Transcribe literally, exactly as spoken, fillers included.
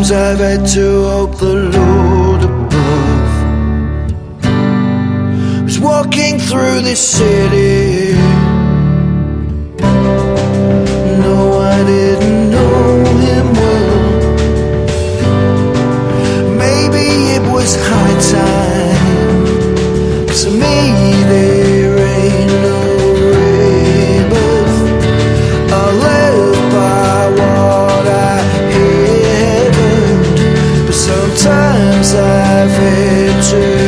Sometimes I've had to hope the Lord above was walking through this city. No, I didn't know him well. Maybe it was high time. To me there ain't no rebirth. I live by what I have earned, but sometimes I've had to